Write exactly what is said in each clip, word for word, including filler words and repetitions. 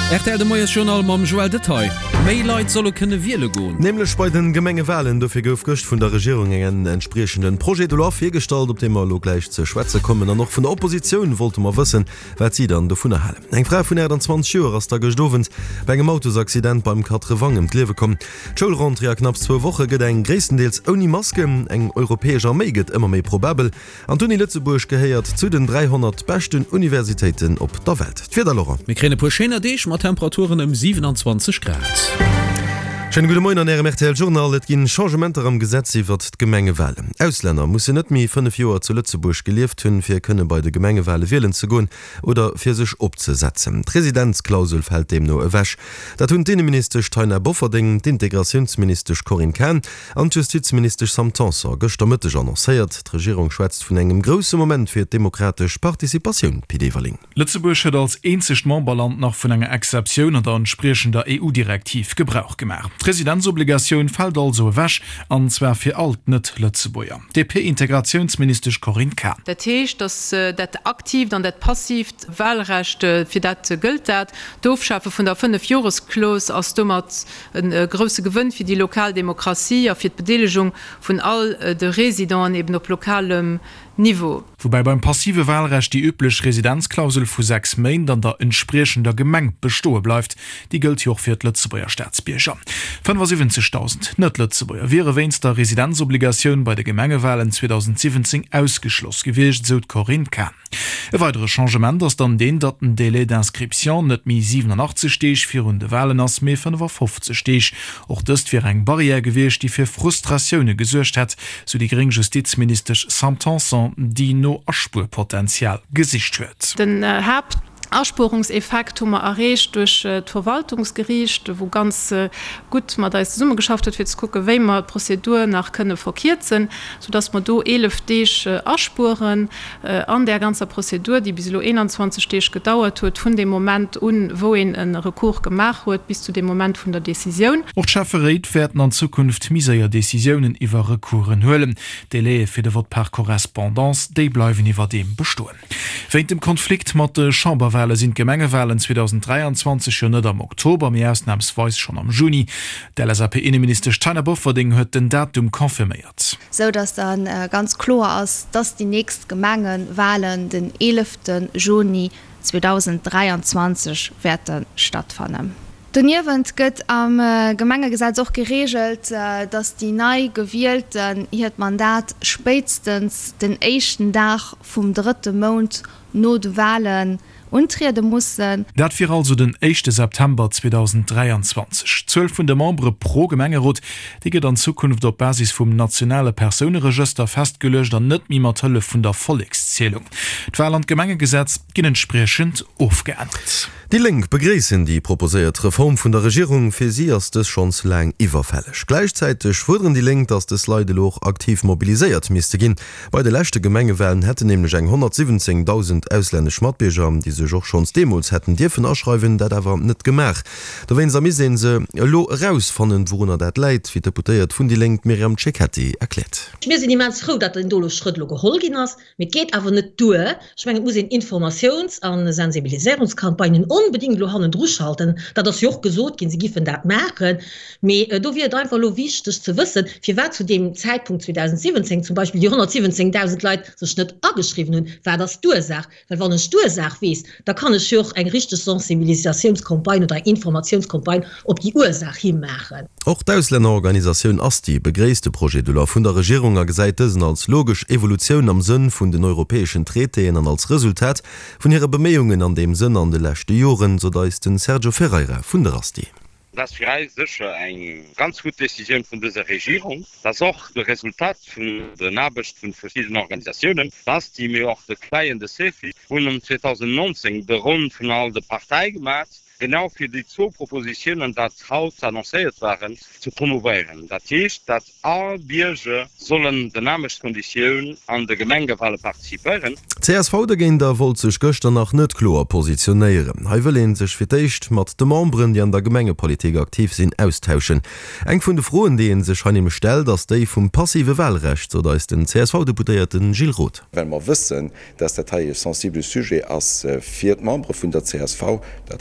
Er de Moier Journal mam Joel Detail. Maileit solle kënne wiele goen. Nämlich bei den Gemengewahlen dofir gouf gocht vun der Regierung engen entsprechenden Projekt de firstalt, op dem er lo gleich ze Schweze kommen an noch vun der Opposition wollte man wissen, wat sie dann de vun der Halle. Eng frei vun er zwanzig Joer ass der gestovent beigem Autosaccident beim Katrevang im Klewe kom. Schulrandria knapp zwei Woche gët eng gréesstendeels oni Maske eng europäescher méget immer méi probabel. Antoni Lützeburg geheiert zu den dreihundert besten Universitäten op der Welt. Vier Mikrene Puschener Deich mat Temperaturen um siebenundzwanzig Grad. Schönen guten Morgen an R M R T L-Journal. Et ginn Changementer am Gesetz iwwer Gemengewelle. Ausländer mussssen net mi fünf Joer zu Lützeburg gelieft hunn, fir kënne bei de Gemengewelle wählen ze gonn oder fir sech opzesetzen. Präsidentsklausel fällt dem no ewäsch. Dat hunn Innenminister Steiner Bofferding, d'Integrationsminister Corinne Kahn an Justizminister Sam Tanser gestëmmete annoncéiert. Die Regierung schwätzt vun engem grosse Moment fir demokratisch Partizipation. P D Walling. Lützeburg hat als einzig Memberland noch vun enger Exception an der entsprechender E U-Direktiv Gebrauch gemacht. Präsidentsobligation fällt also wäsch, anzwer fir alt net Lützeburger. D P-Integrationsminister Corinne Kahn. Dat heißt, dass äh, dat aktiv dann dat passiv Wahlrecht äh, fir dat äh, gilt dat. Doofschaffe vun der fünf Jahresklausel as dummer een äh, grosse Gewinn fir die Lokaldemokratie, fir d Bedelegung vun all äh, de Residenten eben op lokalem Niveau. Wobei beim passive Wahlrecht die üblich Residenzklausel vu sechs Main an der entsprechender Gemeng bestohe bleibt, die gilt joch fir Lützeburger Staatsbierger. fünfundsiebzigtausend net Lützeburger wäre wennst der Residenzobligation bei der Gemengewahlen zwanzig siebzehn ausgeschloss gewesen, so Corinne Kahn. E weitere Changement das dann den dat den Délai d'inscription net mi siebenundachtzig stech vier runde Wahlen ass mé fünfundfünfzig stech. Och dëst fir eng Barriere gewichtcht, die fir Frustrationune gesuercht hat, so die gering Justizminister Sam Tanser, die no Aspurpotenzial gesicht huet. Den äh, habt Ausspurungseffekt hummer errecht durch äh, Verwaltungsgericht, wo ganz äh, gut man da Summe geschafft hat, jetzt gucke, wie man Prozedur nach könne verkehrt sind, so dass man do elf Stich äh, Ausspuren äh, an der ganze Prozedur, die bis einundzwanzig Stich gedauert hat, von dem Moment un wohin ein Rekurs gemacht wird, bis zu dem Moment von der Decision. Auch Schaffereit werden an Zukunft miserier Decisionen über Rekuren höhlen. Délai für de Wort per Korrespondenz, die bleiben über dem bestohlen. Während dem Konflikt mit der Chamber sind Gemengewahlen zwanzig dreiundzwanzig schon net am Oktober, mir erstnamsweis schon am Juni. Der S A P-Innenminister Steiner Bofferding huet den Datum konfirmiert. So dass dann äh, ganz klar ist, dass die nächsten Gemengenwahlen den elften Juni zwanzig dreiundzwanzig werden stattfinden. Daneben gëtt am äh, Gemengegesetz auch geregelt, äh, dass die neu gewählten ihr Mandat spätestens den ersten Tag vom dritten Monat Notwahlen untrede mussssen. Dat fir also den ersten September zwanzig dreiundzwanzig. zwölf vun de Membre pro Gemengerot, die get an Zukunft op Basis vum nationale Personenregister festgelöscht an net mi Matlle vun der Volkszählung. D'Wahlland Gemengegesetz ginn entsprechend aufgeändert. Die Link begräßen die proposiert Reform von der Regierung für sie erst es schon lang überfällig. Gleichzeitig wurden die Link, dass das Leideloch aktiv mobilisiert müsste gehen. Bei der letzten Gemengewahlen hätte nämlich hundertsiebzigtausend ausländische Schmatbürger, die sich auch schon Demos hätten dürfen ausschreiben, das aber nicht gemacht. Da wenn sie sehen, sie lo rausfanden, worunter das leid, wie deputiert von die Link Miriam Cecchetti erklärt. Wir sind niemand froh, dass den Dolo Schritt geholgen ist. Mir geht aber nicht durch. Ich meine, muss in Informations- und Sensibilisierungskampagnen unbedingt lo hannen druschalten, dat das joch gesot gin sie giffen dat merken. Me äh, do wie einfach lo wichtig zu wissen, wie war zu dem Zeitpunkt zwanzig siebzehn zum Beispiel die hundertsiebzigtausend Leute so schnitt angeschrieben hun, war das Dursach, weil wann Dursach wies, da kann es joch eng richtig Sensibilisationskampagne oder Informationskampagne op die Ursache hinmachen. Auch die Ausländerorganisation AStI begräste Projekt vun der Regierung ergeseiten als logisch Evolution am Sinn vun den europäischen Treten an als Resultat von ihre Bemehungen an dem Sinn an de lechte Joren, so da ist den Sergio Ferreira vun der AStI. Das ist sicher eine ganz gute Decision von dieser Regierung. Das ist auch das Resultat von der Arbeit von verschiedenen Organisationen, dass die mir auch der Kleine der Sefi und zwanzig neunzehn der Runde von all der Partei gemacht, genau für die zwei Propositionen, die Haus annonciert waren, zu promovieren. Das heißt, dass alle Bürger sollen die Namenskonditionen an der Gemengewahl partizipieren. C S V dagegen da wollte sich gestern nach nicht klar positionieren. Er will sich vielleicht mit den Membern, die an der Gemengepolitik aktiv sind, austauschen. Eng von den Frauen, die sich an ihm stellt, dass die vom passiven Wahlrecht, so da ist den C S V-Deputierten Gilles Roth. Wenn wir wissen, dass das ein sensibles Sujet als vier Member von der C S V, das also bei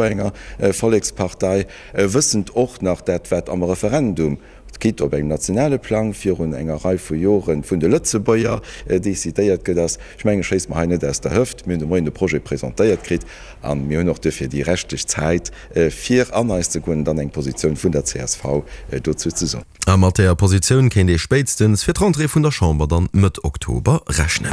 enger äh, Volkspartei äh, wissend och nach dat wat am Referendum. Geht op eng nationale Plan fir hun enger Reihe vu Joren vun de Lützebäier äh, desideiert get ass Schmengen schees ma haine ders der Hëft mün de de Projekt präsentéiert krit an mir noch de fir die rechteg Zeit äh, fir anneiste Gunnen dann eng Position vun der C S V äh, dozu ze so. Am mat der Position ken de spätstens fir d'Rentrée vun der Chamber dann mit Oktober rechnen.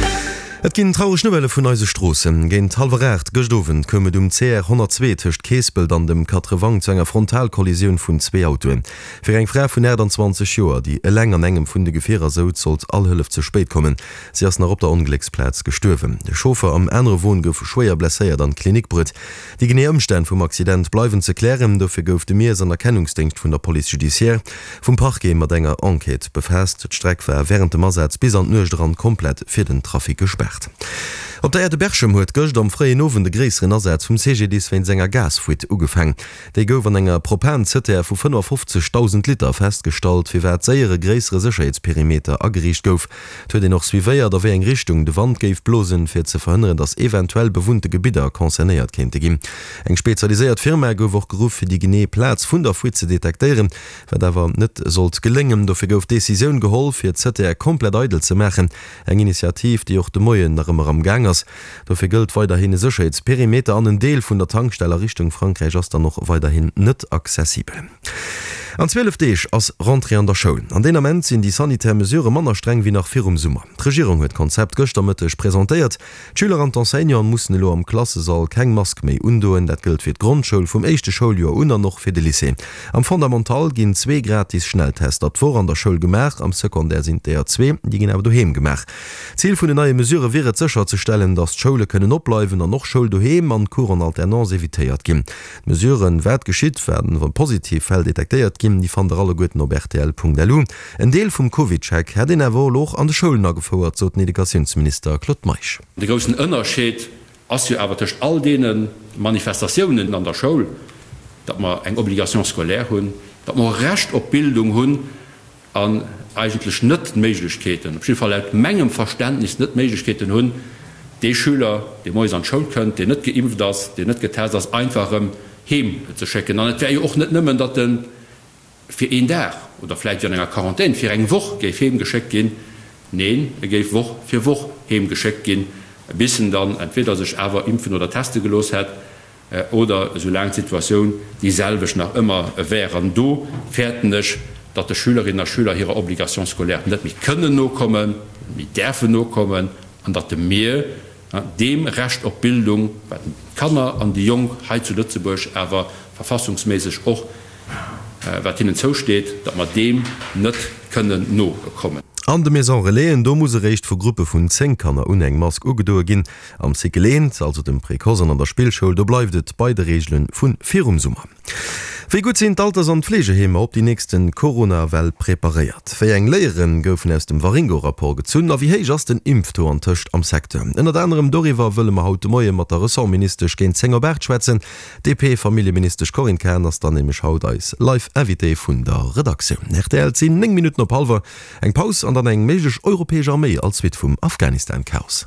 Et ginn traue Schnwelle vun eise Strossen géint halverrecht gestowen këmmet um C R hundertzwei techt Keesbel an dem Katrewang zu enger Frontalkollisioun vun zwee Autoen. Fir eng Frä vun zwanzig Joer, die e leng an engem vun de Geféer sot sollt allhëlf ze spéit kommen, se ass nach op der Onglecksplätz gestuerwen. De Schofer am enre Wohn gouf schwéier blesséiert an Klinikbrut. Die Genéemstein vum Accident bleiwen ze klären, dofir gouf de Mees an Erkennungsdenkt vun der Police Judiciaire vum Parkgé mat enger Enquete befäst, d'Streck war während dem Masatz bis an Nøchtrand komplett fir den Trafik gesperrt. Op der Erde Berchem huet gocht am freien Nowen de Gréesren Ersatz vum C G Ds wenn senger Gasfuit ugefang. Dei gouf an enger Propan-Zitter vu fünfundfünfzigtausend Liter feststalt, wie wär séiere gréisre Sicherheitsperimeter agericht gouf. Huet de noch wieéier der wéi eng Richtung de Wand géif blosen fir ze verhënneren, dats eventuell bewunte Gebieter konzernéiert kennte gin. Eng speziaiséiert Firma gouf och Geruf fir die Gené Platz vun der Fuit ze detekteieren, wer dawer net sollt gelingen, dofir gouf Deciioun geholl fir Z R komplett eidel ze machen. Eng Initiativ, die och de Moien nach immer am Gangers. Dafür gilt weiterhin e Sicherheitsperimeter an den Deel vun der Tanksteller Richtung Frankreich ass dann noch weiterhin net zesibel. An zwölf Deeg ass Rentrée an der Show. An den Moment sind die sanitär Mesure manner streng wie nach virum Summer. Die Regierung huet Konzept gëchtermëttech präsentiert. Schüler an Enseignern mussssen lo am Klassesaal keng Mask méi undoen, dat gilt fir d Grundschule vum echte Schuljahr unter noch fir de Lycée. Am Fundamental ginn zwee gratis Schnelltest dat vor an der Schul gemach, am Sekundär sind der zwee, die gin awer doheem gemach. Ziel vun de neue Mesure wäre sicher zu stellen, dass Schule können opbleiwen an noch Schul doheem an Kuren Alternance evitéiert gin. Mesuren werd geschitt werden, wann positiv fell detekteiert die van der alle Goeten op R T L Punkt L U. En Deel vum Covid-Check hat den erwo loch an de Schulen gefauerert zo den Edukationsminister Claude Meich. De großen Unterschied as du aber durch all denen Manifestationen an der Schule, dat man eng Obligation skolär hun, dat man recht op Bildung hun an eigentlich net Meiglichkeiten. Op Fall menggem Verständnis net Meiglichkeiten hun, de Schüler, die Mo an Schul könnt, die net geimpft das, die net getest das einfachem hem zu checken. Dann wäre auch net nimmen, dat den für een der oder vielleicht ja enger Quarantän für eng woch geif hem gescheckt gin, neen er geif woch fir woch hem gescheckt gin, bissen dann entweder sich ewer impfen oder Teste gelos hat äh, oder so lang Situation dieselbech nach immer wären do fährtennech, dat der Schülerinnen der Schüler ihre Obligation skolär net mich können no kommen, wie derfe no kommen an dat de Meer ja, dem recht op Bildung kann er an die Jung he zu Lützeburg ewer verfassungsmäßig och wat ihnen zo steht, dat man dem net können no kommen. An de Maison Reléen do muss recht vu Gruppe vun zehn Kanner uneng Mask ugedoer ginn am se gelehnt, also dem Präkosen an der Spielschule, do bleifdet beide Regeln vun virum Summer. Wie gut sind Alters an Pflegehemer op die nächsten Corona-Well präpariert. Fir eng Leiieren goufen aus dem Waringo-Rapport gezünn, a wie héich ass den Impfto an Tëcht am Sektor. In der anderem Doriwer wëlle ma haut Moie mat der Ressortministersch géint Zengerberg schwätzen, D P Familieministersch Corin Kerners dann nämlich haut als Live-Evité vun der Redaktion. Nach der L zehn Minuten op Halver, eng Paus an dann eng meigch europäesch Armee als Wit vum Afghanistan-Chaos.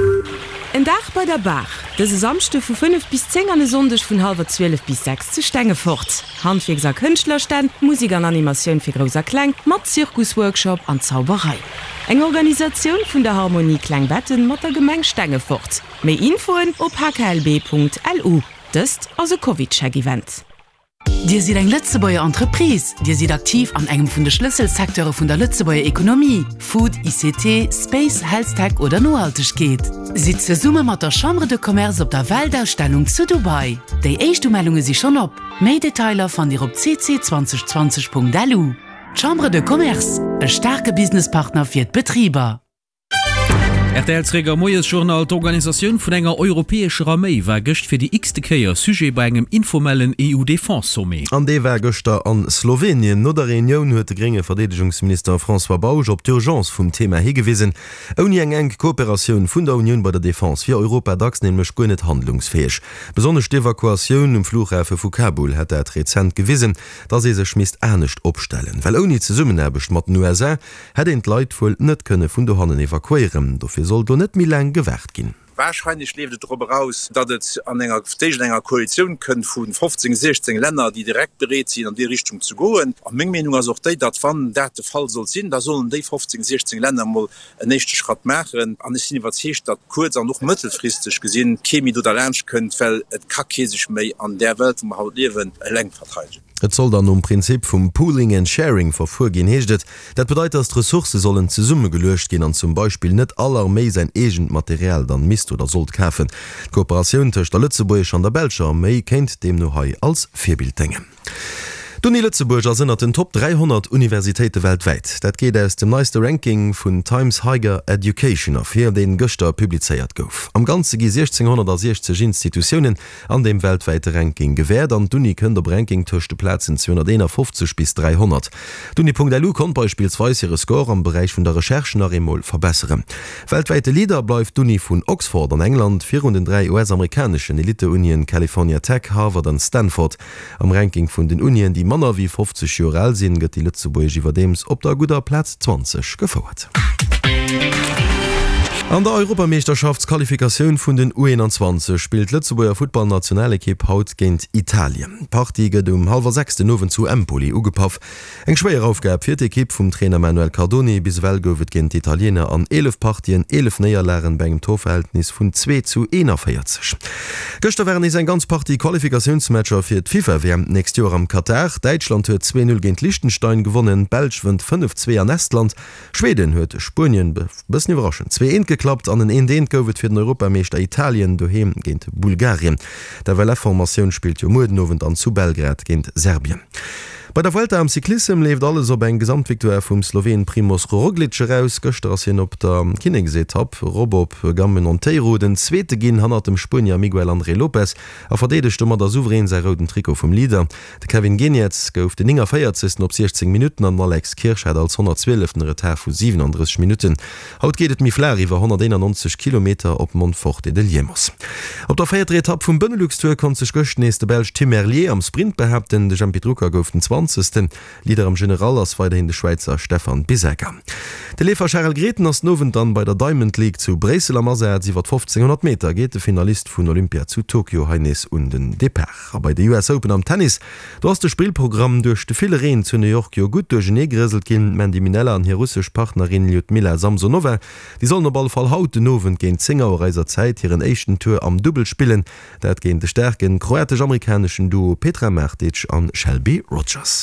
Ein Dach bei der Bach. Das ist Samste von fünf bis zehn an Sonntag von halb zwölf bis sechs zu Stänge fort. Handwerker Künstlerstand, Musik und Animation für großer Klang, mit Zirkusworkshop und Zauberei. Eine Organisation von der Harmonie Klangbetten mit der Gemeinde Stänge fort. Mehr Infos auf h k l b punkt l u. Das ist also Covid-Check-Event. Dir seid eng Lützebauer Entreprise, Dir seid aktiv an engem vun de Schlüsselsektoren vun der Lützebauer Ökonomie, Food, I C T, Space, Healthtech oder nohalteg geht. Si ze Summe mat der Chambre de Commerce op der Weltausstellung zu Dubai. Dei Eichtummeldunge si schon op. Mei Detailer van Dir op c c zwanzig zwanzig punkt l u. Chambre de Commerce, e starke Businesspartner fir d Betrieber. R T L-Träger Moies Journal d'Organisaun vun enger europäescher Armee war gëcht fir die x-te Keier Sujet bei engem informellen E U-Defense-Somme. An dee war Göchter an Slowenien no der Reunion huet de geringe Verdedigungsminister François Bauch op d'Urgence vum Thema hegewisen. Oni eng eng Kooperatioun vun der Union bei der Defense fir Europa dacks nemech go net handlungsfäeg. Besonnech d'Evakuatioun um Flughäfe vu Kabul hat er Rezent gewisen, dat se sech mist ernstnecht opstellen. Well oni ze summen erbecht mat den U S A het ent Leiit vull net kënne vun der Hannen evakuieren, dofir soll do net mi lang gewährt gin. wahrscheinlich lebt darüber raus, dass es an einer enger Koalition können von fünfzehn sechzehn Länder, die direkt berät sind, in die Richtung zu gehen. Und meine Meinung ist auch die, dass wenn das der Fall soll sein, da sollen die fünfzehn sechzehn Länder mal einen nächsten Schritt machen. Und ich finde, was heißt, dass kurz und noch mittelfristig gesehen Chemie oder lernen können, weil es kann sich mehr an der Welt, wo wir heute leben, länger verteidigen. Et soll dann um Prinzip vum Pooling and Sharing verfuhrgin heeschtet, dat bedeit dass Ressource sollen ze Summe gelöscht gin an zum Beispiel net aller méi sein egent Material dann mist oder sollt kafen. Kooperationun tech der Lützeburg an der Belscher méi kennt dem no hai als Vierbild denken. Duni Lützeburger sind den Top dreihundert Universitäten weltweit. Dat geht aus dem neueste Ranking von Times Higher Education auf hier den Göster publizeiert gouf. Am ganze gi sechzehnhundertsechzig Institutionen an dem weltweite Ranking gewährt an Duni können der Ranking töchte Plätzen zweihundertfünfzig bis dreihundert. Duni.lu kann beispielsweise ihre Score am Bereich von der Recherche nach Emol verbessern. Weltweite Leader bleibt Duni von Oxford an England, vier und den drei U S-amerikanischen Eliteunien California Tech, Harvard und Stanford. Am Ranking von den Unien, die Manner wie fünfzig Jahre alt sind, gëtt die Lützeburg iwwer dems op der guter Platz zwanzig gefauert. An der Europameisterschaftsqualifikation vun den U einundzwanzig spielt Lützeburger Footballnationalekipp haut géint Italien. Party gët um halber sechste Nowen zu Empoli ugepaff. Eng schwéier Aufgab fir d'Ekipp vum Trainer Manuel Cardoni bis well gouft géint Italiener an elf Partien elf Neierlären begem Torverhältnis vun zwei zu einundvierzig. Gëster wären is en ganz Party Qualifikationsmatcher fir d FIFA W M nächst Jahr am Katar. Deutschland huet zwei null géint Liechtenstein gewonnen, Belsch wënd fünf zwei an Estland, Schweden huet Spurien bëssen überraschen zwei klappt an den Indien gowet fir den Europameister Italien doheem géint Bulgarien. Der Weltformation spielt jo Modennowen an zu Belgrad géint Serbien. Bei der Vuelta am Cyklism lebt alles op eng Gesamtviktoire vum Slowen Primoz Roglic heraus, gëcht ass hin op der Kinningsetapp Robob Gammen Onteiro den zweete ginn hannner dem Spanier Miguel André Lopez a verdedecht ummer der souverän sei roten Triko vum Lieder. De Kevin Genetz gouf den enger feiertsten op sechzehn Minuten an Alex Kirschheit als hundertzwölf Retar vu siebenunddreißig Minuten. Haut gehtt mi Flair iwwer hunderteinundneunzig Kilometer op Montfort de Liemos. Op der feierte Etapp vum Benelux-Tour kon sech gocht nächste Belg Tim Merlier am Sprint behaupten, de Jean Pietrucker gouf den zwanzig Lieder am General ass weiterhin de Schweizer Stefan Bisecker. De Lefer Charles Greten ass Nowen dann bei der Diamond League zu Bresel am Maser iwwer fünfzehnhundert Meter geht de Finalist vun Olympia zu Tokio Heines und den Deper. Bei der U S Open am Tennis, du hast de Spielprogramm durch de viele Reen zu New York jo gut durch Negreselt gin Mandy Minella an hier russsisch Partnerin Lyudmila Samsonova. Die sollen der Ball fall haut den Nowen géint Zingerreiser Zeit ihren echten Tour am Double spielen, dat géint de stärken kroatisch-amerikanischen Duo Petra Mertic an Shelby Rogers.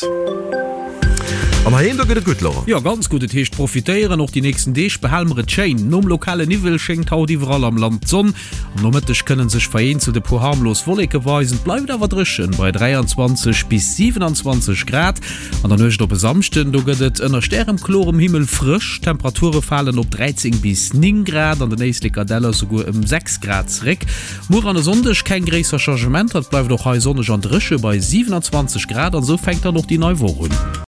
Gut, ja ganz gute Tisch profitieren noch die nächsten Dich behelmere Chain um lokale Nivel schenkt haut die überall am Land Sonn nometisch können sich verein zu de pro harmlos Wolke weisen bleibt aber drischen bei dreiundzwanzig bis siebenundzwanzig Grad an der Nöcht op besamsten du gehtt in der Stern Chlor im Himmel frisch Temperature fallen op dreizehn bis neun Grad an der nächste Kadelle sogar im sechs Grad zurück Mur an der Sonntag kein gräser Chargement hat bleibt doch sonne an Drsche bei siebenundzwanzig Grad und so fängt er noch die neue Woche.